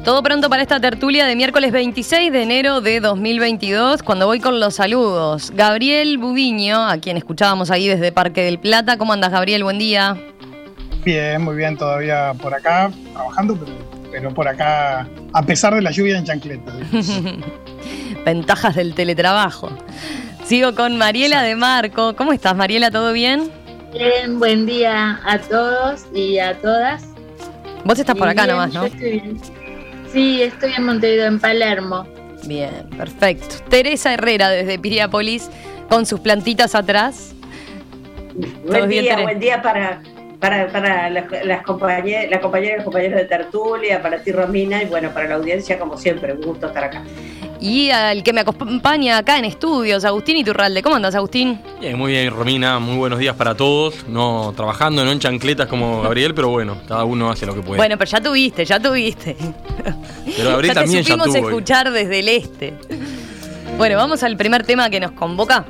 Todo pronto para esta tertulia de miércoles 26 de enero de 2022, cuando voy con los saludos. Gabriel Budiño, a quien escuchábamos ahí desde Parque del Plata. ¿Cómo andas, Gabriel? Buen día. Bien, muy bien, todavía por acá, trabajando, pero por acá, a pesar de la lluvia en chancleta. Ventajas del teletrabajo. Sigo con Mariela de Marco. ¿Cómo estás, Mariela? ¿Todo bien? Bien, buen día a todos y a todas. Vos estás por acá nomás, ¿no? Estoy bien. Sí, estoy en Montevideo, en Palermo. Bien, perfecto. Teresa Herrera desde Piriápolis, con sus plantitas atrás. Buen día para las compañeras y los compañeros de tertulia, para ti, Romina, y bueno, para la audiencia, como siempre, un gusto estar acá. Y al que me acompaña acá en estudios, Agustín Iturralde. ¿Cómo andas, Agustín? Bien, muy bien, Romina. Muy buenos días para todos. No trabajando, no en chancletas como Gabriel, pero bueno, cada uno hace lo que puede. Bueno, pero ya tuviste. Pero Gabriel ya también ya tuvo. supimos escuchar desde el este. Bueno, vamos al primer tema que nos convoca.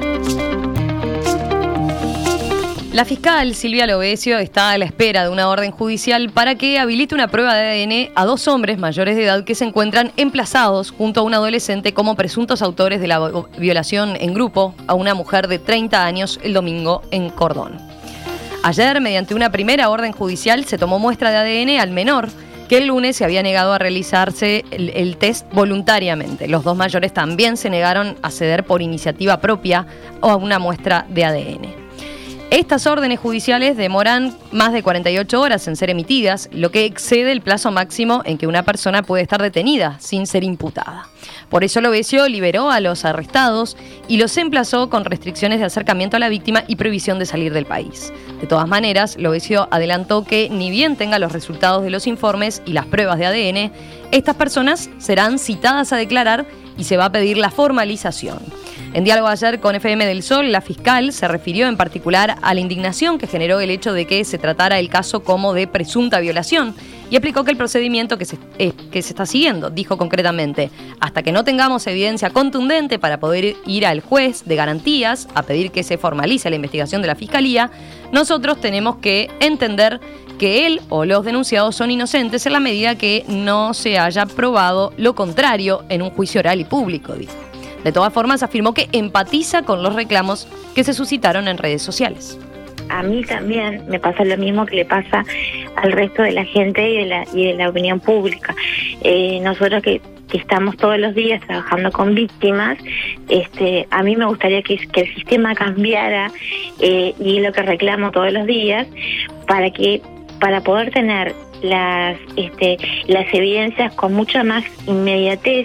La fiscal Silvia Lovesio está a la espera de una orden judicial para que habilite una prueba de ADN a 2 hombres mayores de edad que se encuentran emplazados junto a un adolescente como presuntos autores de la violación en grupo a una mujer de 30 años el domingo en Cordón. Ayer, mediante una primera orden judicial, se tomó muestra de ADN al menor, que el lunes se había negado a realizarse el test voluntariamente. Los 2 mayores también se negaron a ceder por iniciativa propia a una muestra de ADN. Estas órdenes judiciales demoran más de 48 horas en ser emitidas, lo que excede el plazo máximo en que una persona puede estar detenida sin ser imputada. Por eso Lovesio liberó a los arrestados y los emplazó con restricciones de acercamiento a la víctima y prohibición de salir del país. De todas maneras, Lovesio adelantó que ni bien tenga los resultados de los informes y las pruebas de ADN, estas personas serán citadas a declarar y se va a pedir la formalización. En diálogo ayer con FM del Sol, la fiscal se refirió en particular a la indignación que generó el hecho de que se tratara el caso como de presunta violación y explicó que el procedimiento que se está siguiendo, dijo concretamente, hasta que no tengamos evidencia contundente para poder ir al juez de garantías a pedir que se formalice la investigación de la fiscalía, nosotros tenemos que entender que él o los denunciados son inocentes en la medida que no se haya probado lo contrario en un juicio oral y público, dijo. De todas formas, afirmó que empatiza con los reclamos que se suscitaron en redes sociales. A mí también me pasa lo mismo que le pasa al resto de la gente y de la opinión pública. Nosotros que estamos todos los días trabajando con víctimas, a mí me gustaría que el sistema cambiara, y es lo que reclamo todos los días, para poder tener las evidencias con mucha más inmediatez,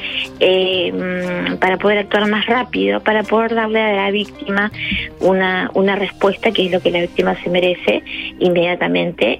para poder actuar más rápido, para poder darle a la víctima una respuesta que es lo que la víctima se merece inmediatamente.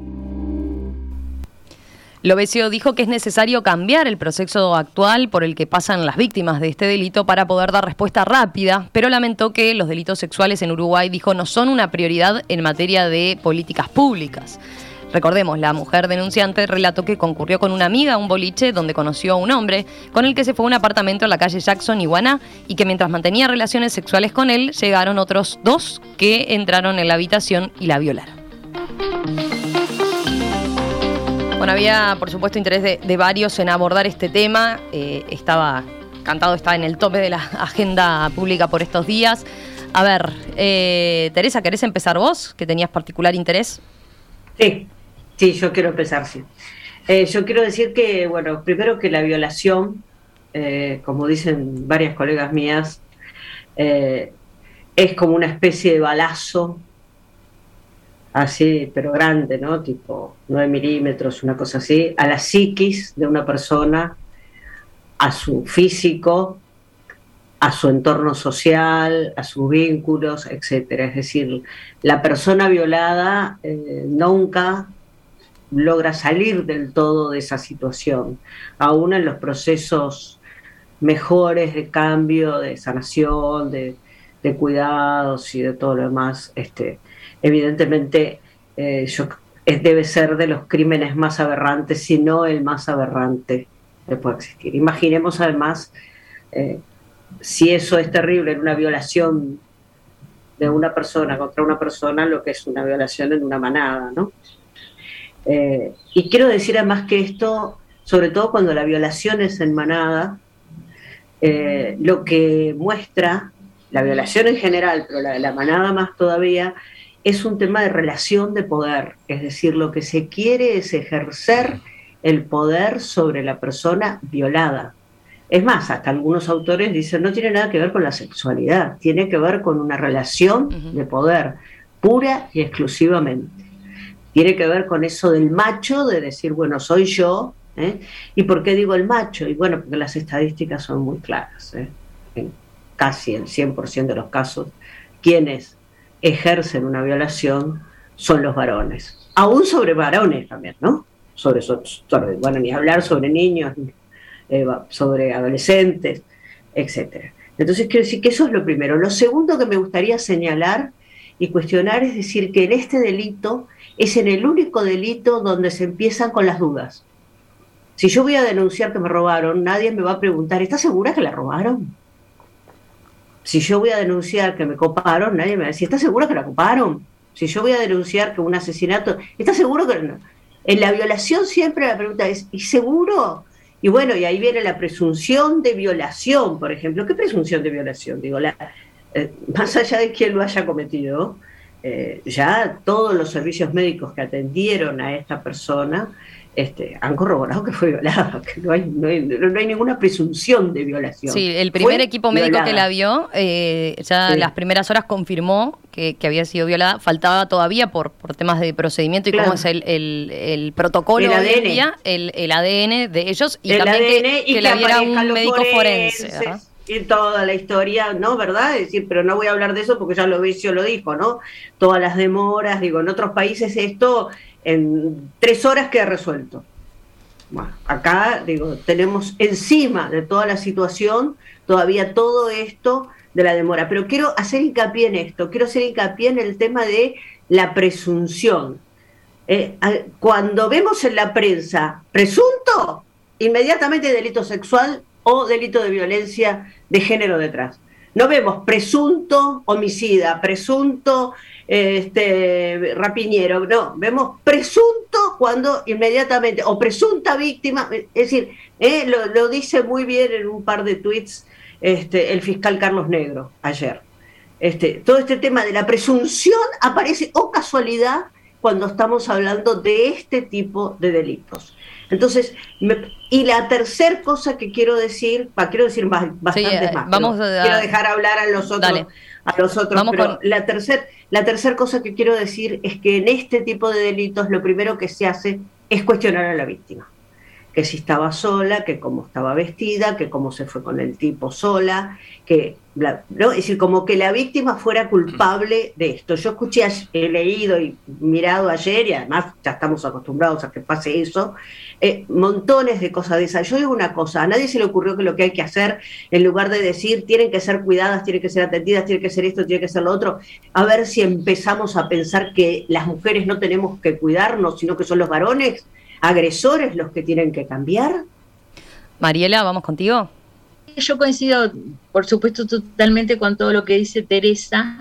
Lovesio dijo que es necesario cambiar el proceso actual por el que pasan las víctimas de este delito para poder dar respuesta rápida, pero lamentó que los delitos sexuales en Uruguay, dijo, no son una prioridad en materia de políticas públicas. Recordemos, la mujer denunciante relató que concurrió con una amiga a un boliche donde conoció a un hombre con el que se fue a un apartamento en la calle Jackson y Guaná y que mientras mantenía relaciones sexuales con él, llegaron otros 2 que entraron en la habitación y la violaron. Bueno, había por supuesto interés de varios en abordar este tema, estaba cantado, está en el tope de la agenda pública por estos días. A ver, Teresa, ¿querés empezar vos, que tenías particular interés? Sí, yo quiero empezar, sí. Yo quiero decir que, bueno, primero que la violación, como dicen varias colegas mías, es como una especie de balazo, así, pero grande, ¿no? Tipo 9 milímetros, una cosa así, a la psiquis de una persona, a su físico, a su entorno social, a sus vínculos, etcétera. Es decir, la persona violada nunca logra salir del todo de esa situación, aún en los procesos mejores de cambio, de sanación, de cuidados y de todo lo demás. Evidentemente, debe ser de los crímenes más aberrantes, si no el más aberrante que puede existir. Imaginemos además, si eso es terrible en una violación de una persona contra una persona, lo que es una violación en una manada, ¿no? Y quiero decir además que esto sobre todo cuando la violación es en manada, lo que muestra, la violación en general, pero la manada más todavía, es un tema de relación de poder, es decir, lo que se quiere es ejercer el poder sobre la persona violada. Es más, hasta algunos autores dicen, no tiene nada que ver con la sexualidad, tiene que ver con una relación de poder, pura y exclusivamente. Tiene que ver con eso del macho, de decir, bueno, soy yo, ¿eh? ¿Y por qué digo el macho? Y bueno, porque las estadísticas son muy claras, ¿eh? En casi el 100% de los casos, quienes ejercen una violación son los varones. Aún sobre varones también, ¿no? Bueno, ni hablar sobre niños, sobre adolescentes, etcétera. Entonces quiero decir que eso es lo primero. Lo segundo que me gustaría señalar y cuestionar es decir que en este delito es en el único delito donde se empiezan con las dudas. Si yo voy a denunciar que me robaron, nadie me va a preguntar, ¿estás segura que la robaron? Si yo voy a denunciar que me coparon, nadie me va a decir, ¿estás segura que la coparon? Si yo voy a denunciar que un asesinato, ¿estás seguro que no? En la violación siempre la pregunta es, ¿y seguro? Y bueno, y ahí viene la presunción de violación, por ejemplo. ¿Qué presunción de violación? Digo, más allá de quién lo haya cometido, ya todos los servicios médicos que atendieron a esta persona han corroborado que fue violada, que no hay ninguna presunción de violación. Sí, el primer equipo médico que la vio, las primeras horas confirmó que había sido violada. Faltaba todavía por temas de procedimiento y cómo es el protocolo hoy en día, el ADN de ellos y también que la viera un médico forense, ¿verdad? Y toda la historia, ¿no? ¿Verdad? Es decir, pero no voy a hablar de eso porque ya lo dijo, ¿no? Todas las demoras, digo, en otros países esto en 3 horas queda resuelto. Bueno, acá, digo, tenemos encima de toda la situación todavía todo esto de la demora. Pero quiero hacer hincapié en esto, quiero hacer hincapié en el tema de la presunción. Cuando vemos en la prensa presunto, inmediatamente delito sexual o delito de violencia de género detrás. No vemos presunto homicida, presunto rapiñero, no, vemos presunto cuando inmediatamente, o presunta víctima, es decir, lo dice muy bien en un par de tweets el fiscal Carlos Negro ayer. Todo este tema de la presunción aparece, o casualidad, cuando estamos hablando de este tipo de delitos. Entonces, y la tercera cosa que quiero decir bastantes más, quiero dejar hablar a los otros, pero la tercera cosa que quiero decir es que en este tipo de delitos lo primero que se hace es cuestionar a la víctima, que si estaba sola, que cómo estaba vestida, que cómo se fue con el tipo sola, ¿no? Es decir, como que la víctima fuera culpable de esto. Yo he leído y mirado ayer, y además ya estamos acostumbrados a que pase eso, montones de cosas de esas. Yo digo una cosa, a nadie se le ocurrió que lo que hay que hacer, en lugar de decir tienen que ser cuidadas, tienen que ser atendidas, tiene que ser esto, tiene que ser lo otro, a ver si empezamos a pensar que las mujeres no tenemos que cuidarnos, sino que son los varones agresores los que tienen que cambiar. Mariela, vamos contigo. Yo coincido, por supuesto, totalmente con todo lo que dice Teresa.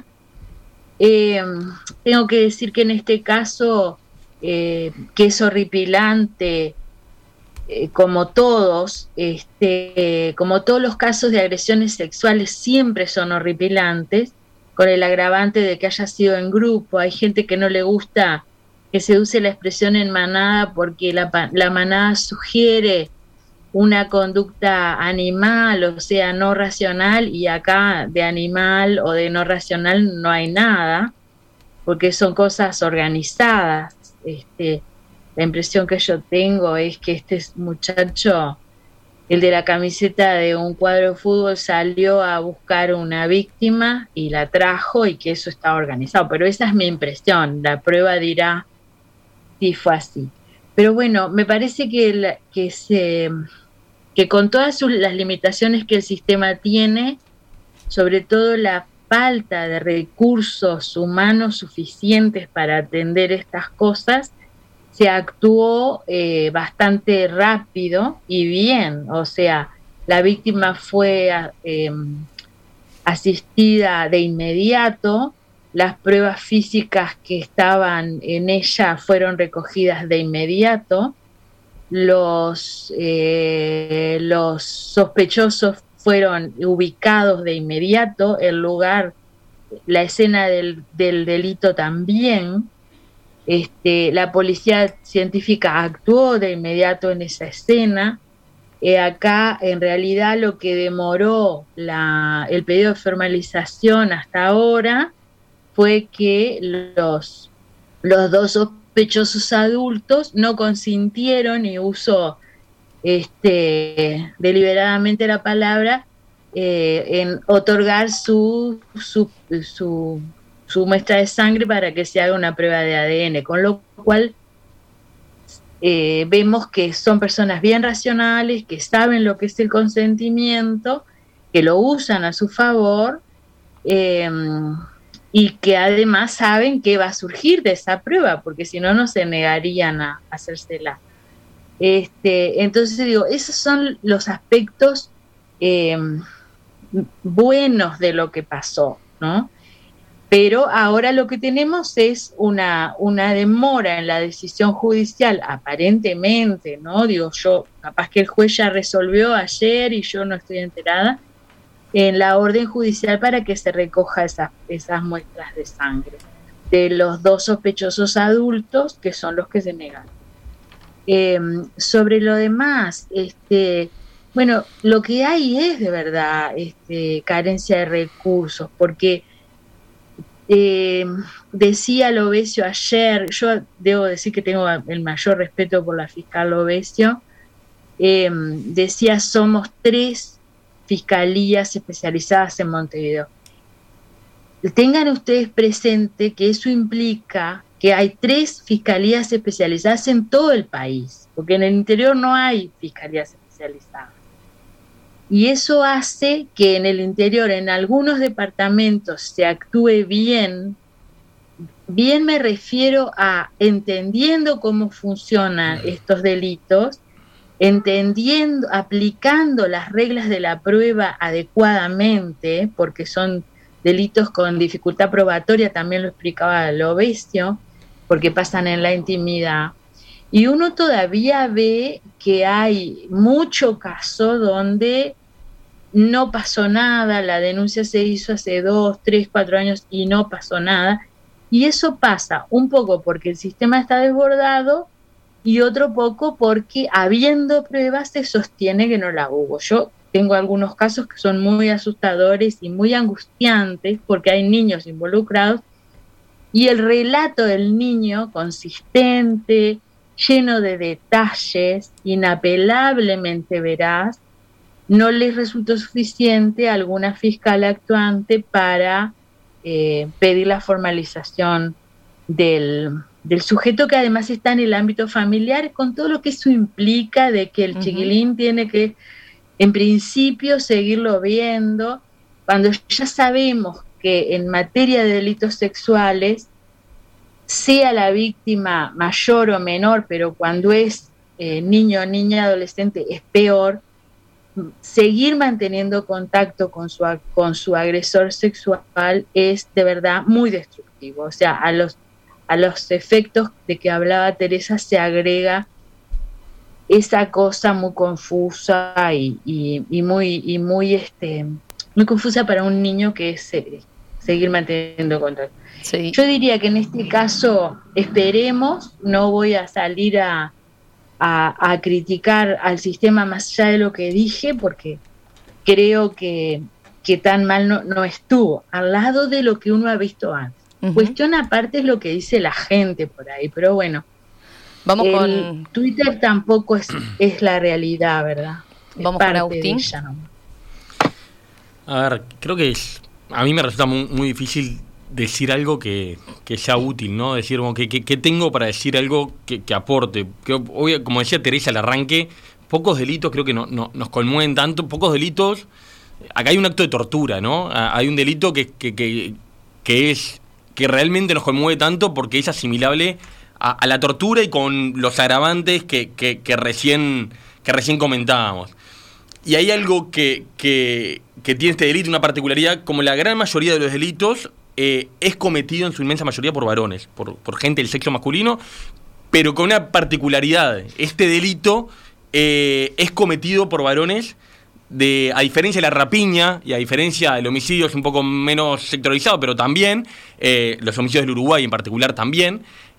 Tengo que decir que en este caso, que es horripilante, como todos los casos de agresiones sexuales siempre son horripilantes, con el agravante de que haya sido en grupo. Hay gente que no le gusta que se use la expresión en manada porque la manada sugiere una conducta animal, o sea, no racional, y acá de animal o de no racional no hay nada, porque son cosas organizadas. La impresión que yo tengo es que este muchacho, el de la camiseta de un cuadro de fútbol, salió a buscar una víctima y la trajo y que eso está organizado, pero esa es mi impresión, la prueba dirá si fue así. Pero bueno, me parece que con todas las limitaciones que el sistema tiene, sobre todo la falta de recursos humanos suficientes para atender estas cosas, se actuó bastante rápido y bien. O sea, la víctima fue asistida de inmediato, las pruebas físicas que estaban en ella fueron recogidas de inmediato, los sospechosos fueron ubicados de inmediato, el lugar, la escena del delito también. La policía científica actuó de inmediato en esa escena. Acá, en realidad, lo que demoró el pedido de formalización hasta ahora fue que los dos sospechosos adultos no consintieron, y uso deliberadamente la palabra, en otorgar su muestra de sangre para que se haga una prueba de ADN, con lo cual vemos que son personas bien racionales, que saben lo que es el consentimiento, que lo usan a su favor, y que además saben qué va a surgir de esa prueba, porque si no, no se negarían a hacérsela. Entonces digo, esos son los aspectos buenos de lo que pasó, ¿no? Pero ahora lo que tenemos es una demora en la decisión judicial, aparentemente, ¿no? Digo, yo, capaz que el juez ya resolvió ayer y yo no estoy enterada, en la orden judicial para que se recoja esas muestras de sangre de los dos sospechosos adultos, que son los que se negaron. Sobre lo demás, bueno, lo que hay es de verdad carencia de recursos, porque decía Lovesio ayer, yo debo decir que tengo el mayor respeto por la fiscal Lovesio, decía, somos 3 fiscalías especializadas en Montevideo. Tengan ustedes presente que eso implica que hay 3 fiscalías especializadas en todo el país, porque en el interior no hay fiscalías especializadas. Y eso hace que en el interior, en algunos departamentos, se actúe bien. Bien me refiero a entendiendo cómo funcionan estos delitos, entendiendo, aplicando las reglas de la prueba adecuadamente, porque son delitos con dificultad probatoria, también lo explicaba Lovesio, porque pasan en la intimidad. Y uno todavía ve que hay mucho caso donde no pasó nada, la denuncia se hizo hace 2, 3, 4 años y no pasó nada. Y eso pasa un poco porque el sistema está desbordado y otro poco porque habiendo pruebas se sostiene que no la hubo. Yo tengo algunos casos que son muy asustadores y muy angustiantes porque hay niños involucrados y el relato del niño consistente, lleno de detalles, inapelablemente veraz, no les resultó suficiente a alguna fiscal actuante para pedir la formalización del sujeto, que además está en el ámbito familiar, con todo lo que eso implica de que el chiquilín tiene que, en principio, seguirlo viendo, cuando ya sabemos que en materia de delitos sexuales, sea la víctima mayor o menor, pero cuando es niño, niña, adolescente, es peor, seguir manteniendo contacto con su agresor sexual es de verdad muy destructivo. O sea, a los efectos de que hablaba Teresa se agrega esa cosa muy confusa y muy confusa para un niño, que es seguir manteniendo contacto. Sí. Yo diría que en este caso esperemos, no voy a salir a criticar al sistema más allá de lo que dije, porque creo que tan mal no estuvo, al lado de lo que uno ha visto antes. Cuestión aparte es lo que dice la gente por ahí, pero bueno, vamos con Twitter tampoco es la realidad, ¿verdad? Vamos con Agustín. A ver, creo que a mí me resulta muy difícil decir algo que sea útil, ¿no? Decir, bueno, ¿qué tengo para decir algo que aporte? Que, como decía Teresa al arranque, pocos delitos creo que nos conmueven tanto, pocos delitos. Acá hay un acto de tortura, ¿no? Hay un delito que realmente nos conmueve tanto porque es asimilable a la tortura y con los agravantes que recién comentábamos. Y hay algo que tiene este delito, una particularidad, como la gran mayoría de los delitos, es cometido en su inmensa mayoría por varones, por gente del sexo masculino, pero con una particularidad. Este delito es cometido por varones, a diferencia de la rapiña y a diferencia del homicidio, es un poco menos sectorizado, pero también, los homicidios del Uruguay en particular también,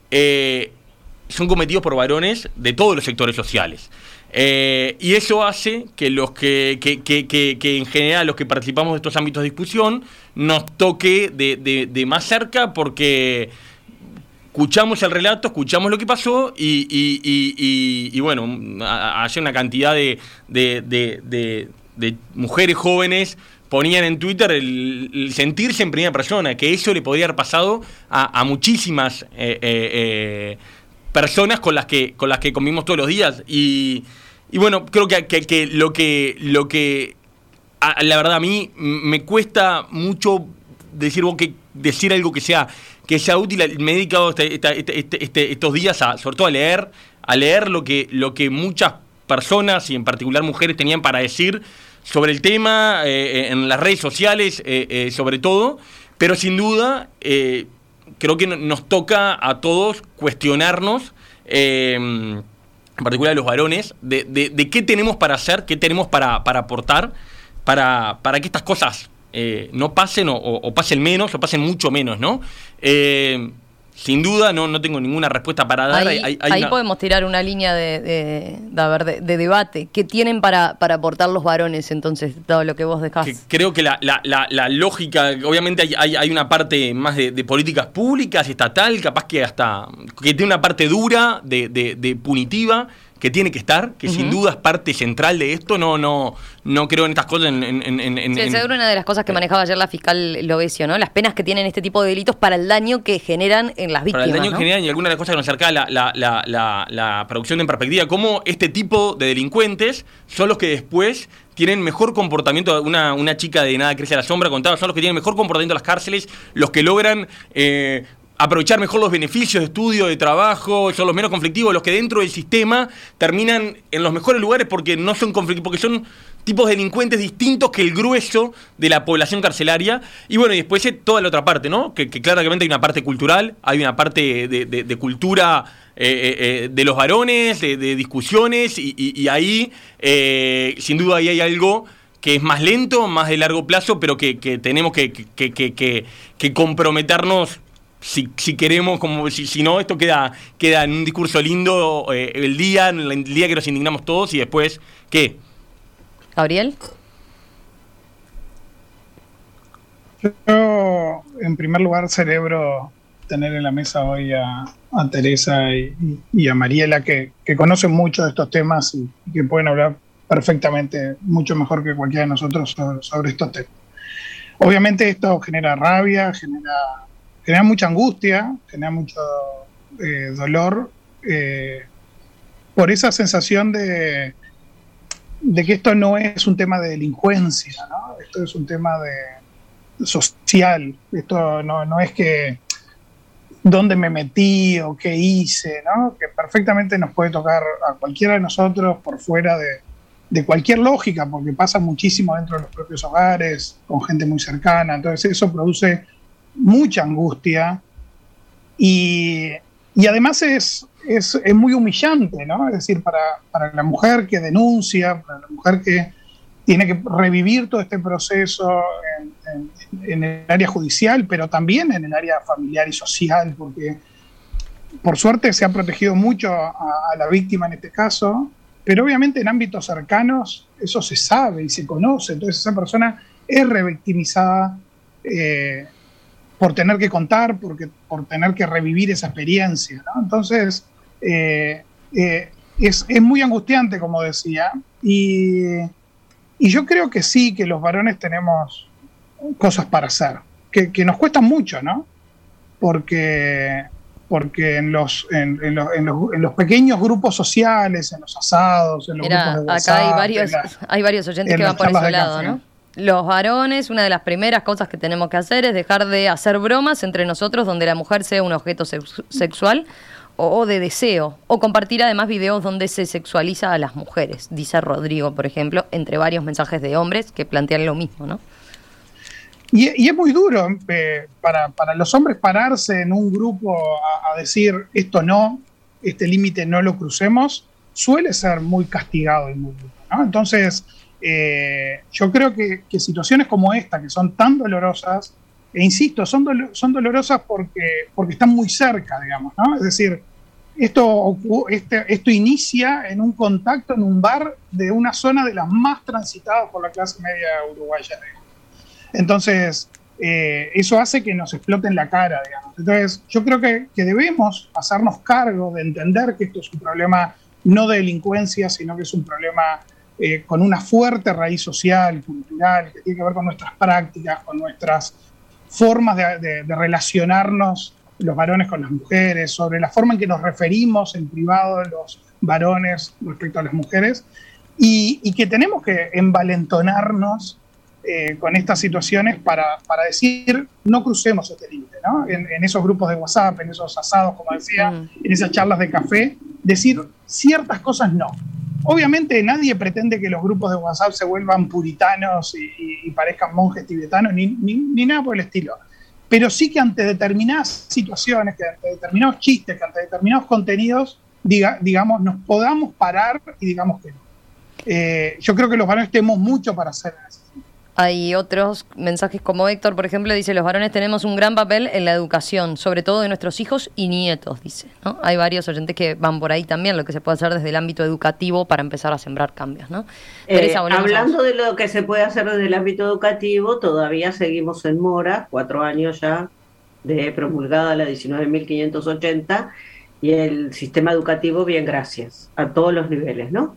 son cometidos por varones de todos los sectores sociales. Y eso hace que los que en general los que participamos de estos ámbitos de discusión nos toque de más cerca, porque escuchamos el relato, escuchamos lo que pasó y bueno, hay una cantidad de mujeres jóvenes ponían en Twitter el sentirse en primera persona, que eso le podría haber pasado a muchísimas personas con las que convivimos todos los días. Y bueno, creo que lo que la verdad a mí me cuesta mucho decir algo que sea útil. Me he dedicado estos días sobre todo a leer lo que muchas personas y en particular mujeres tenían para decir sobre el tema, en las redes sociales sobre todo, pero sin duda creo que nos toca a todos cuestionarnos, en particular a los varones, de qué tenemos para hacer, qué tenemos para aportar, para que estas cosas no pasen o pasen menos o pasen mucho menos, ¿no? Sin duda no tengo ninguna respuesta para dar. Ahí podemos tirar una línea de debate. ¿Qué tienen para aportar los varones, entonces, dado lo que vos dejás? Creo que la lógica, obviamente hay una parte más de políticas públicas, estatal, capaz que hasta que tiene una parte dura, de punitiva, que tiene que estar, que sin duda es parte central de esto. No creo en estas cosas. Seguro una de las cosas que manejaba ayer la fiscal Lovesio, ¿no? Las penas que tienen este tipo de delitos para el daño que generan en las víctimas. Para el daño ¿no? que generan, y algunas de las cosas que nos acercaba la producción en perspectiva, cómo este tipo de delincuentes son los que después tienen mejor comportamiento. Una chica de Nada Crece a la Sombra contaba, son los que tienen mejor comportamiento en las cárceles, los que logran aprovechar mejor los beneficios de estudio, de trabajo, son los menos conflictivos, los que dentro del sistema terminan en los mejores lugares porque no son conflictivos, porque son tipos de delincuentes distintos que el grueso de la población carcelaria. Y bueno, y después toda la otra parte, ¿no? Que claramente hay una parte cultural, hay una parte de cultura de los varones, de discusiones, y ahí, sin duda, ahí hay algo que es más lento, más de largo plazo, pero que tenemos que comprometernos. Si queremos, como si no, esto queda en un discurso lindo el día que nos indignamos todos, y después, ¿qué? ¿Gabriel? Yo, en primer lugar, celebro tener en la mesa hoy a Teresa y a Mariela, que conocen mucho de estos temas y que pueden hablar perfectamente, mucho mejor que cualquiera de nosotros sobre estos temas. Obviamente esto genera rabia, genera mucha angustia, genera mucho dolor, por esa sensación de que esto no es un tema de delincuencia, ¿no? Esto es un tema social. Esto no es que dónde me metí o qué hice, ¿no? Que perfectamente nos puede tocar a cualquiera de nosotros por fuera de cualquier lógica, porque pasa muchísimo dentro de los propios hogares, con gente muy cercana. Entonces eso produce mucha angustia y además es muy humillante, ¿no? Es decir, para la mujer que denuncia, para la mujer que tiene que revivir todo este proceso en el área judicial, pero también en el área familiar y social, porque por suerte se ha protegido mucho a la víctima en este caso, pero obviamente en ámbitos cercanos eso se sabe y se conoce. Entonces esa persona es revictimizada por tener que contar, por tener que revivir esa experiencia, ¿no? Entonces, es muy angustiante, como decía, y yo creo que sí, que los varones tenemos cosas para hacer, que nos cuestan mucho, ¿no? Porque en los pequeños grupos sociales, en los asados, en los grupos de WhatsApp, acá hay varios oyentes que van por ese lado, ¿no? Los varones, una de las primeras cosas que tenemos que hacer es dejar de hacer bromas entre nosotros donde la mujer sea un objeto sexual o de deseo, o compartir además videos donde se sexualiza a las mujeres, dice Rodrigo, por ejemplo, entre varios mensajes de hombres que plantean lo mismo, ¿no? Y es muy duro para los hombres pararse en un grupo a decir esto no, este límite no lo crucemos, suele ser muy castigado y muy duro, ¿no? Entonces, yo creo que situaciones como esta, que son tan dolorosas, e insisto, son dolorosas porque están muy cerca, digamos, ¿no? Es decir, esto inicia en un contacto en un bar de una zona de las más transitadas por la clase media uruguaya. Entonces, eso hace que nos explote en la cara, digamos. Entonces, yo creo que debemos hacernos cargo de entender que esto es un problema no de delincuencia, sino que es un problema con una fuerte raíz social, cultural, que tiene que ver con nuestras prácticas, con nuestras formas de relacionarnos los varones con las mujeres, sobre la forma en que nos referimos en privado los varones respecto a las mujeres, y que tenemos que envalentonarnos con estas situaciones para decir, no crucemos este límite, ¿no? En esos grupos de WhatsApp, en esos asados, como decía, en esas charlas de café, decir ciertas cosas no. Obviamente nadie pretende que los grupos de WhatsApp se vuelvan puritanos y parezcan monjes tibetanos, ni nada por el estilo. Pero sí que ante determinadas situaciones, que ante determinados chistes, que ante determinados contenidos, digamos, nos podamos parar y digamos que no. Yo creo que los varones tenemos mucho para hacer en ese sentido. Hay otros mensajes como Héctor, por ejemplo, dice: los varones tenemos un gran papel en la educación, sobre todo de nuestros hijos y nietos, dice, ¿no? Hay varios oyentes que van por ahí también, lo que se puede hacer desde el ámbito educativo para empezar a sembrar cambios, ¿no? Teresa, hablando de lo que se puede hacer desde el ámbito educativo, todavía seguimos en mora, 4 años ya de promulgada la 19.580, y el sistema educativo, bien, gracias, a todos los niveles, ¿no?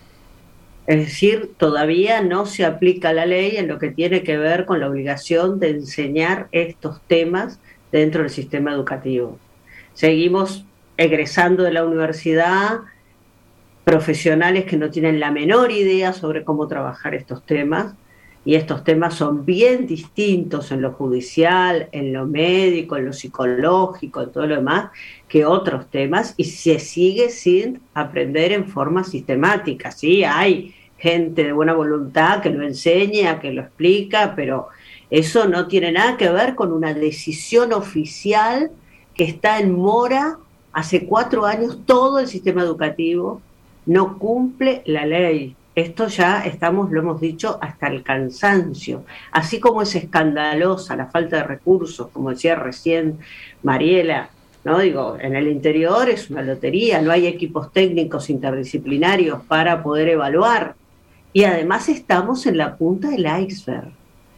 Es decir, todavía no se aplica la ley en lo que tiene que ver con la obligación de enseñar estos temas dentro del sistema educativo. Seguimos egresando de la universidad profesionales que no tienen la menor idea sobre cómo trabajar estos temas, y estos temas son bien distintos en lo judicial, en lo médico, en lo psicológico, en todo lo demás, que otros temas, y se sigue sin aprender en forma sistemática. Sí, hay gente de buena voluntad que lo enseña, que lo explica, pero eso no tiene nada que ver con una decisión oficial que está en mora hace 4 años. Todo el sistema educativo no cumple la ley. Esto ya lo hemos dicho hasta el cansancio. Así como es escandalosa la falta de recursos, como decía recién Mariela, ¿no? Digo, en el interior es una lotería, no hay equipos técnicos interdisciplinarios para poder evaluar. Y además estamos en la punta del iceberg.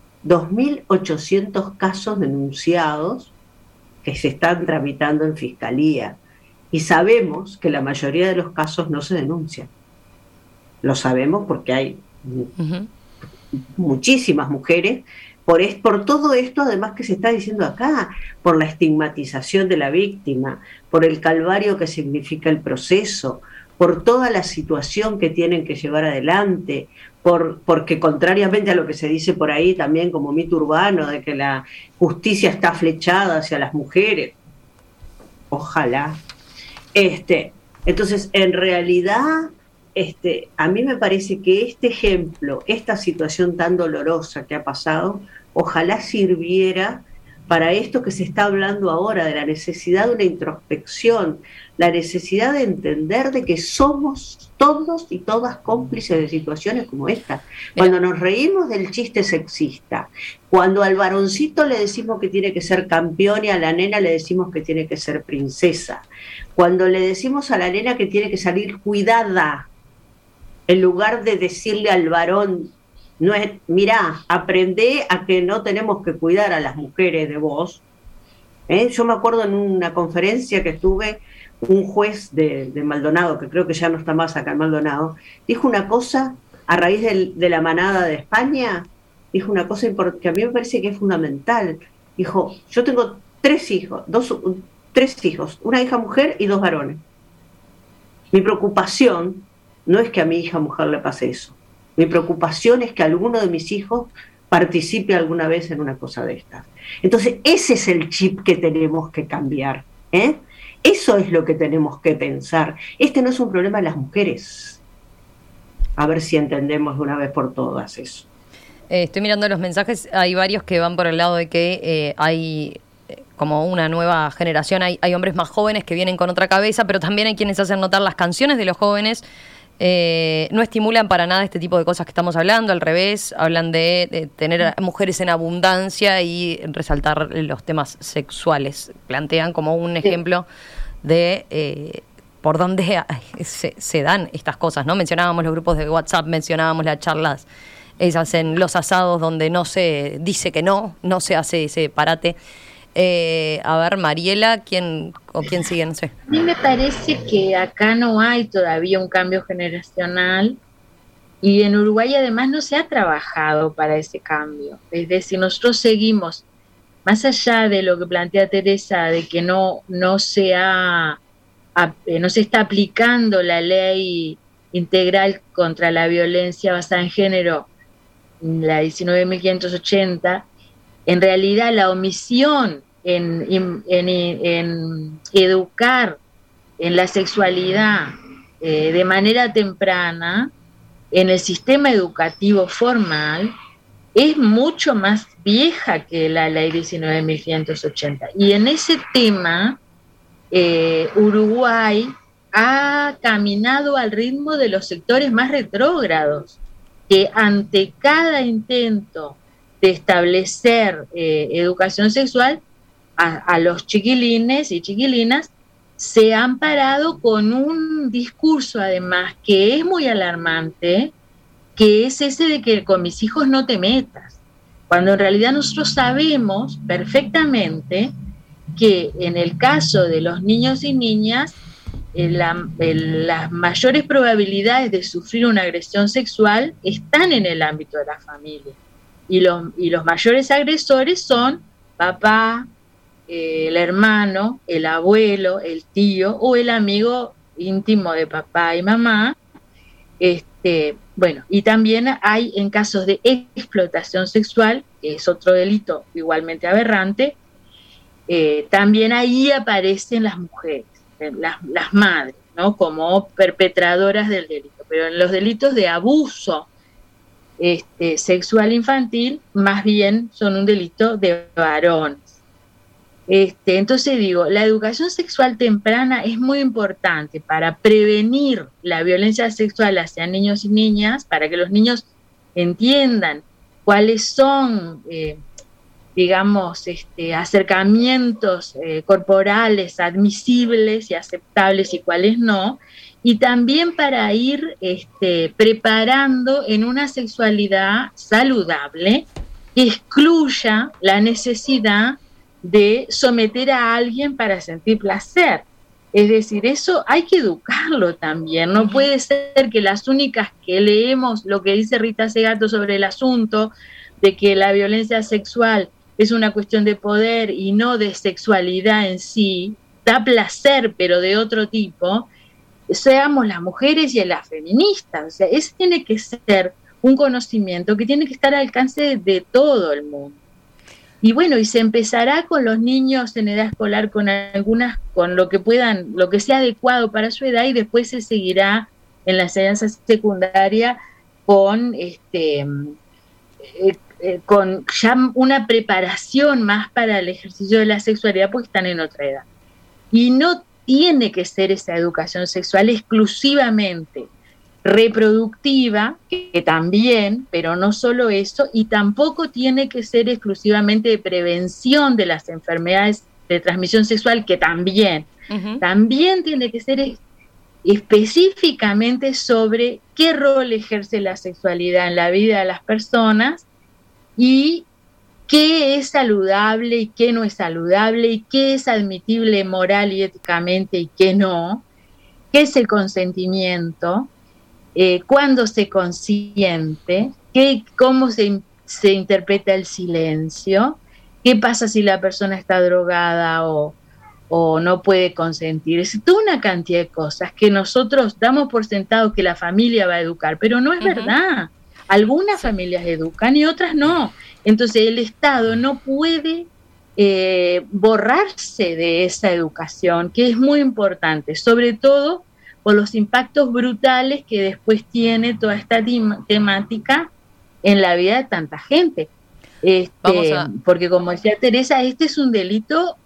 2.800 casos denunciados que se están tramitando en fiscalía. Y sabemos que la mayoría de los casos no se denuncian. Lo sabemos porque hay muchísimas mujeres, por todo esto además que se está diciendo acá, por la estigmatización de la víctima, por el calvario que significa el proceso, por toda la situación que tienen que llevar adelante, porque contrariamente a lo que se dice por ahí también como mito urbano, de que la justicia está flechada hacia las mujeres, ojalá. Entonces, en realidad, a mí me parece que este ejemplo, esta situación tan dolorosa que ha pasado, ojalá sirviera para esto que se está hablando ahora, de la necesidad de una introspección, la necesidad de entender de que somos todos y todas cómplices de situaciones como esta. Cuando nos reímos del chiste sexista, cuando al varoncito le decimos que tiene que ser campeón y a la nena le decimos que tiene que ser princesa, cuando le decimos a la nena que tiene que salir cuidada, en lugar de decirle al varón, no es, mirá, aprendé a que no tenemos que cuidar a las mujeres de vos. Yo me acuerdo en una conferencia que estuve, un juez de Maldonado, que creo que ya no está más acá en Maldonado, dijo una cosa a raíz de la manada de España, dijo una cosa que a mí me parece que es fundamental. Dijo, yo tengo 3 hijos, 3 hijos, una hija mujer y 2 varones. Mi preocupación no es que a mi hija mujer le pase eso. Mi preocupación es que alguno de mis hijos participe alguna vez en una cosa de estas. Entonces, ese es el chip que tenemos que cambiar. Eso es lo que tenemos que pensar. Este no es un problema de las mujeres. A ver si entendemos de una vez por todas eso. Estoy mirando los mensajes, hay varios que van por el lado de que hay como una nueva generación, hay hombres más jóvenes que vienen con otra cabeza, pero también hay quienes hacen notar las canciones de los jóvenes no estimulan para nada este tipo de cosas que estamos hablando, al revés, hablan de tener mujeres en abundancia y resaltar los temas sexuales. Plantean como un ejemplo de por dónde se dan estas cosas, ¿no? Mencionábamos los grupos de WhatsApp, mencionábamos las charlas esas en los asados donde no se dice que no se hace ese parate. A ver, Mariela, ¿quién sigue? No sé. A mí me parece que acá no hay todavía un cambio generacional y en Uruguay además no se ha trabajado para ese cambio. Es decir, nosotros seguimos, más allá de lo que plantea Teresa, de que no se está aplicando la ley integral contra la violencia basada en género, la 19.580, en realidad la omisión en educar en la sexualidad de manera temprana en el sistema educativo formal es mucho más vieja que la ley 19.580. Y en ese tema Uruguay ha caminado al ritmo de los sectores más retrógrados, que ante cada intento de establecer educación sexual a los chiquilines y chiquilinas se han parado con un discurso además que es muy alarmante, que es ese de que con mis hijos no te metas, cuando en realidad nosotros sabemos perfectamente que en el caso de los niños y niñas las mayores probabilidades de sufrir una agresión sexual están en el ámbito de la familia. Y los mayores agresores son papá, el hermano, el abuelo, el tío o el amigo íntimo de papá y mamá. Bueno, y también hay en casos de explotación sexual, que es otro delito igualmente aberrante, también ahí aparecen las mujeres, las madres, ¿no? Como perpetradoras del delito. Pero en los delitos de abuso sexual infantil, más bien son un delito de varones. Entonces digo, la educación sexual temprana es muy importante para prevenir la violencia sexual hacia niños y niñas, para que los niños entiendan cuáles son, acercamientos corporales admisibles y aceptables y cuáles no, y también para ir preparando en una sexualidad saludable que excluya la necesidad de someter a alguien para sentir placer. Es decir, eso hay que educarlo también. No puede ser que las únicas que leemos lo que dice Rita Segato sobre el asunto de que la violencia sexual es una cuestión de poder y no de sexualidad en sí, da placer pero de otro tipo, seamos las mujeres y las feministas. O sea, ese tiene que ser un conocimiento que tiene que estar al alcance de todo el mundo. Y bueno, y se empezará con los niños en edad escolar con lo que sea adecuado para su edad, y después se seguirá en la enseñanza secundaria con ya una preparación más para el ejercicio de la sexualidad, porque están en otra edad. Y no tiene que ser esa educación sexual exclusivamente reproductiva, que también, pero no solo eso, y tampoco tiene que ser exclusivamente de prevención de las enfermedades de transmisión sexual, que también, también tiene que ser específicamente sobre qué rol ejerce la sexualidad en la vida de las personas y qué es saludable y qué no es saludable y qué es admitible moral y éticamente y qué no, qué es el consentimiento, cuándo se consiente, cómo se interpreta el silencio, qué pasa si la persona está drogada o no puede consentir. Es toda una cantidad de cosas que nosotros damos por sentado que la familia va a educar, pero no es verdad. Algunas familias educan y otras no. Entonces el Estado no puede borrarse de esa educación, que es muy importante, sobre todo por los impactos brutales que después tiene toda esta temática en la vida de tanta gente. Porque como decía Teresa, este es un delito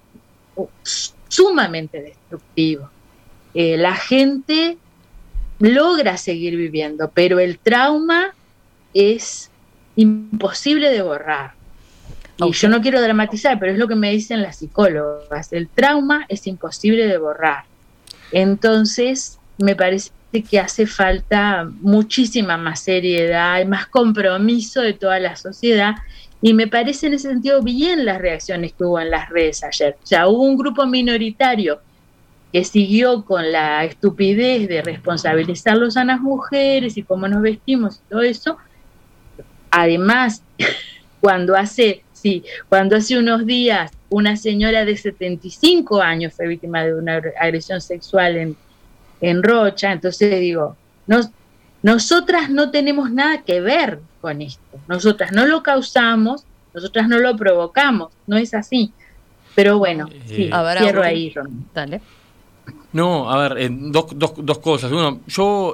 sumamente destructivo. La gente logra seguir viviendo, pero el trauma es imposible de borrar. Y yo no quiero dramatizar, pero es lo que me dicen las psicólogas. El trauma es imposible de borrar. Entonces, me parece que hace falta muchísima más seriedad y más compromiso de toda la sociedad. Y me parece en ese sentido bien las reacciones que hubo en las redes ayer. O sea, hubo un grupo minoritario que siguió con la estupidez de responsabilizarlos a las mujeres y cómo nos vestimos y todo eso. Además, cuando hace unos días una señora de 75 años fue víctima de una agresión sexual en Rocha, entonces digo, nosotras no tenemos nada que ver con esto. Nosotras no lo causamos, nosotras no lo provocamos, no es así. Pero bueno, sí, cierro ahí, Ron. Dale. No, a ver, dos cosas. Uno, yo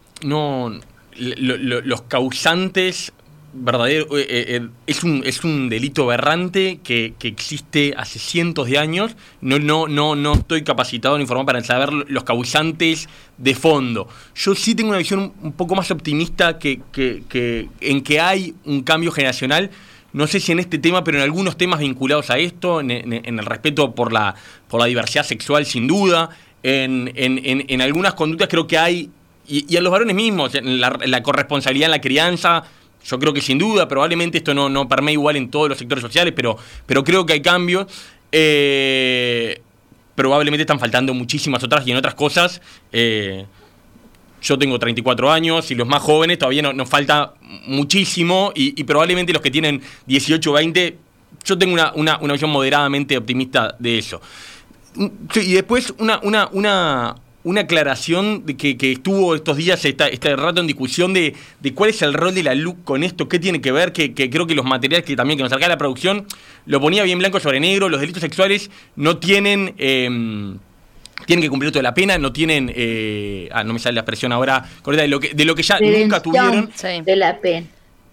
los causantes verdaderos es un delito aberrante que existe hace cientos de años. No estoy capacitado ni informado para saber los causantes de fondo. Yo sí tengo una visión un poco más optimista en que hay un cambio generacional. No sé si en este tema, pero en algunos temas vinculados a esto, en el respeto por la diversidad sexual, sin duda. En algunas conductas creo que hay, y a los varones mismos, en la corresponsabilidad en la crianza, yo creo que sin duda, probablemente esto no permea igual en todos los sectores sociales, pero creo que hay cambios. Probablemente están faltando muchísimas otras, y en otras cosas, yo tengo 34 años, y los más jóvenes todavía nos falta muchísimo, y probablemente los que tienen 18 o 20, yo tengo una visión moderadamente optimista de eso. Y después una aclaración de que estuvo estos días este rato en discusión de cuál es el rol de la LUC con esto, qué tiene que ver, que creo que los materiales que nos acerca la producción lo ponía bien blanco sobre negro. Los delitos sexuales no tienen que cumplir toda la pena, no tienen no me sale la expresión ahora correcta, de lo que ya nunca tuvieron. Sí. De la pena.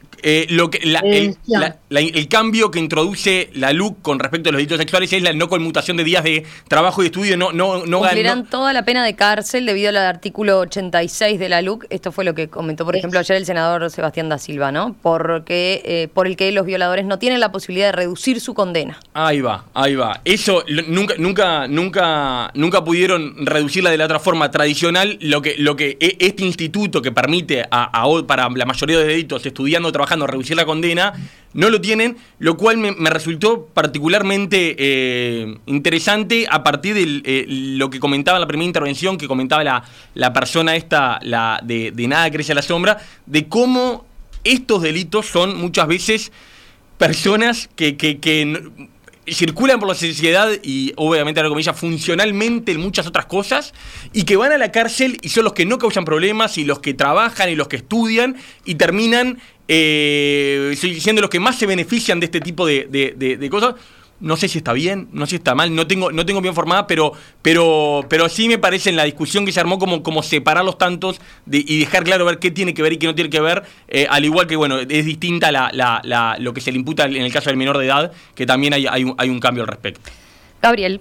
El cambio que introduce la LUC con respecto a los delitos sexuales es la no conmutación de días de trabajo y estudio. Cumplirán toda la pena de cárcel debido al artículo 86 de la LUC. Esto fue lo que comentó, por ejemplo, ayer el senador Sebastián da Silva, ¿no? Por el que los violadores no tienen la posibilidad de reducir su condena. Ahí va. Eso nunca pudieron reducirla de la otra forma tradicional. Lo que este instituto que permite para la mayoría de delitos, estudiando, trabajando, reducir la condena, no lo tienen, lo cual me resultó particularmente interesante a partir de lo que comentaba en la primera intervención, que comentaba la persona esta, de Nada crece a la sombra, de cómo estos delitos son muchas veces personas que circulan por la sociedad y obviamente, entre comillas, funcionalmente en muchas otras cosas, y que van a la cárcel y son los que no causan problemas, y los que trabajan y los que estudian, y terminan siendo los que más se benefician de este tipo de cosas. No sé si está bien, no sé si está mal, no tengo bien formada, pero sí me parece en la discusión que se armó como separar los tantos y dejar claro ver qué tiene que ver y qué no tiene que ver, al igual que, bueno, es distinta lo que se le imputa en el caso del menor de edad, que también hay un cambio al respecto. Gabriel.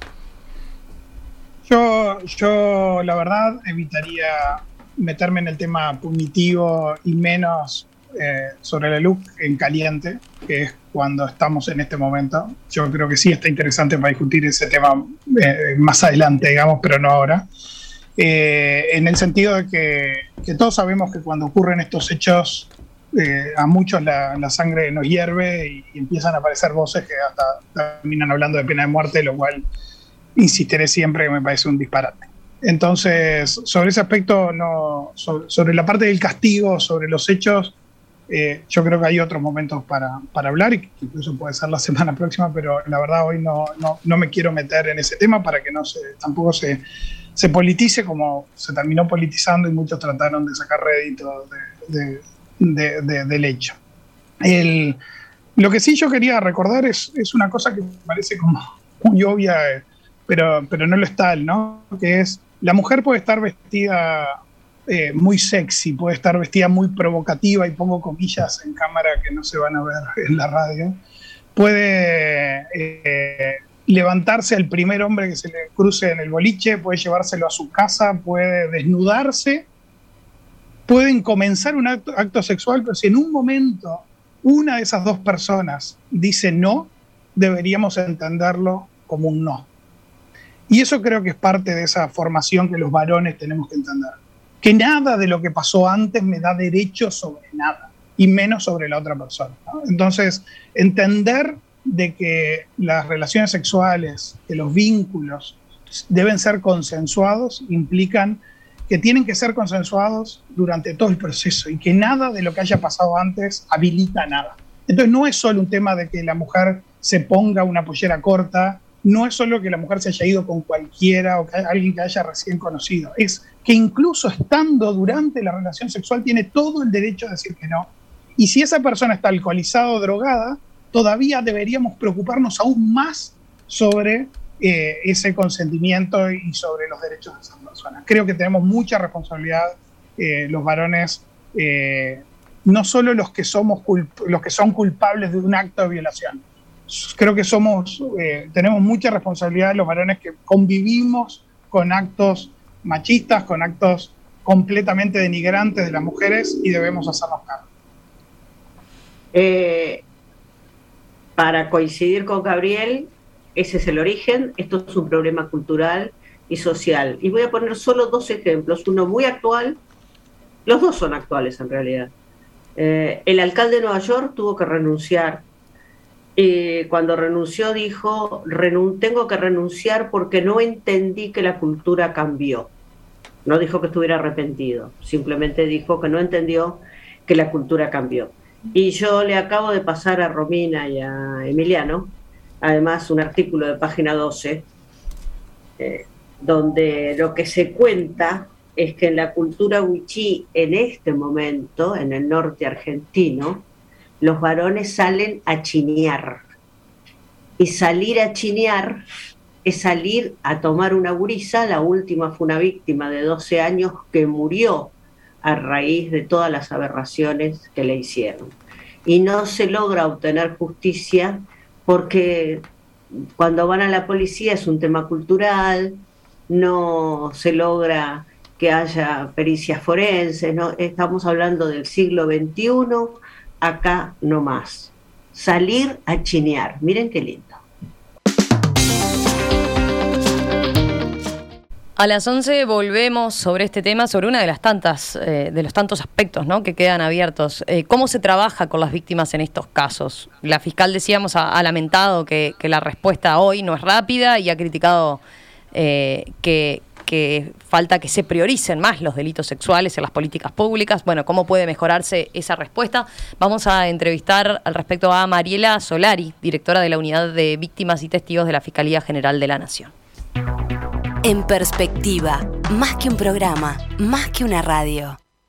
Yo la verdad evitaría meterme en el tema punitivo y menos sobre la LUC en caliente, que es cuando estamos en este momento. Yo creo que sí está interesante para discutir ese tema más adelante, digamos, pero no ahora. En el sentido de que todos sabemos que cuando ocurren estos hechos, a muchos la sangre nos hierve y empiezan a aparecer voces que hasta terminan hablando de pena de muerte, lo cual insistiré siempre que me parece un disparate. Entonces, sobre ese aspecto, sobre la parte del castigo, sobre los hechos, yo creo que hay otros momentos para hablar, y incluso puede ser la semana próxima, pero la verdad hoy no me quiero meter en ese tema para que tampoco se politice como se terminó politizando y muchos trataron de sacar rédito del hecho. Lo que sí yo quería recordar es una cosa que me parece como muy obvia, pero no lo es tal, ¿no? Que es, la mujer puede estar vestida muy sexy, puede estar vestida muy provocativa, y pongo comillas en cámara que no se van a ver en la radio, puede levantarse al primer hombre que se le cruce en el boliche, puede llevárselo a su casa, puede desnudarse, pueden comenzar un acto sexual, pero si en un momento una de esas dos personas dice no, deberíamos entenderlo como un no. Y eso creo que es parte de esa formación que los varones tenemos que entender. Que nada de lo que pasó antes me da derecho sobre nada, y menos sobre la otra persona, ¿no? Entonces, entender de que las relaciones sexuales, que los vínculos deben ser consensuados, implican que tienen que ser consensuados durante todo el proceso y que nada de lo que haya pasado antes habilita nada. Entonces no es solo un tema de que la mujer se ponga una pollera corta, no es solo que la mujer se haya ido con cualquiera o que alguien que haya recién conocido, es que incluso estando durante la relación sexual tiene todo el derecho a decir que no. Y si esa persona está alcoholizada o drogada, todavía deberíamos preocuparnos aún más sobre ese consentimiento y sobre los derechos de esas personas. Creo que tenemos mucha responsabilidad los varones, no solo los que son culpables de un acto de violación. Creo que tenemos mucha responsabilidad los varones que convivimos con actos machistas, con actos completamente denigrantes de las mujeres, y debemos hacernos cargo. Para coincidir con Gabriel, ese es el origen. Esto es un problema cultural y social. Y voy a poner solo 2 ejemplos, uno muy actual, los dos son actuales en realidad. El alcalde de Nueva York tuvo que renunciar. Cuando renunció dijo, tengo que renunciar porque no entendí que la cultura cambió. No dijo que estuviera arrepentido, simplemente dijo que no entendió que la cultura cambió. Y yo le acabo de pasar a Romina y a Emiliano, además, un artículo de página 12, donde lo que se cuenta es que en la cultura wichí, en este momento, en el norte argentino, los varones salen a chinear. Y salir a chinear es salir a tomar una gurisa. La última fue una víctima de 12 años que murió a raíz de todas las aberraciones que le hicieron. Y no se logra obtener justicia porque cuando van a la policía es un tema cultural, no se logra que haya pericias forenses, ¿no? Estamos hablando del siglo XXI, acá no más. Salir a chinear, miren qué lindo. A las 11 volvemos sobre este tema, sobre una de las de los tantos aspectos, ¿no?, que quedan abiertos. ¿Cómo se trabaja con las víctimas en estos casos? La fiscal, decíamos, ha lamentado que la respuesta hoy no es rápida y ha criticado que falta que se prioricen más los delitos sexuales en las políticas públicas. Bueno, ¿cómo puede mejorarse esa respuesta? Vamos a entrevistar al respecto a Mariela Solari, directora de la Unidad de Víctimas y Testigos de la Fiscalía General de la Nación. En Perspectiva, más que un programa, más que una radio.